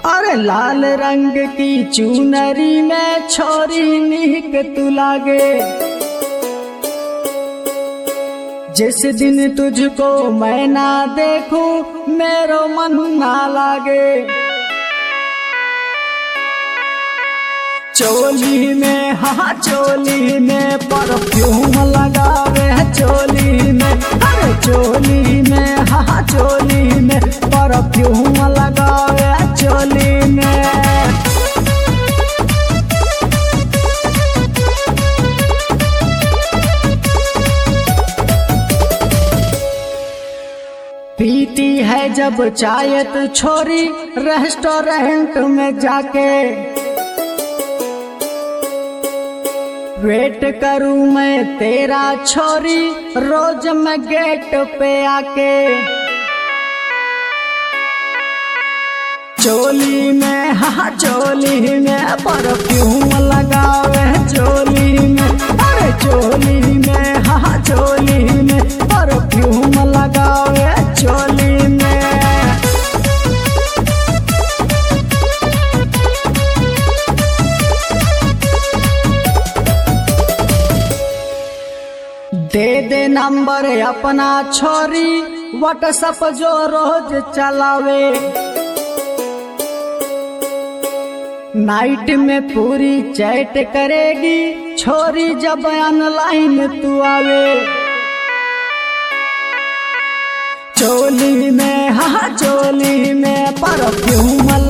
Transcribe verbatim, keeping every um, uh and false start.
अरे लाल रंग की चुनरी में छोरी निक तू लागे। जिस दिन तुझको मैं ना देखूं मेरो मन ना लागे। चोली में हाँ चोली में परफ्यूम लगावे चोली में। अरे चोली में हाँ चोली में परफ्यूम लगावे चोली में। पीती है जब चाय तो छोरी रेस्टोरेंट में जाके। वेट करूं मैं तेरा छोरी रोज मैं गेट पे आके। चोली में हाँ चोली में परफ्यूम लगावे चोली में। अरे चोली में हाँ चोली में परफ्यूम लगावे चोली में। दे दे नंबर अपना छोरी व्हाट्सएप जो रोज चलावे। नाइट में पूरी चैट करेगी छोरी जब ऑनलाइन तू आवे। चोली में हाँ चोली में परफ्यूम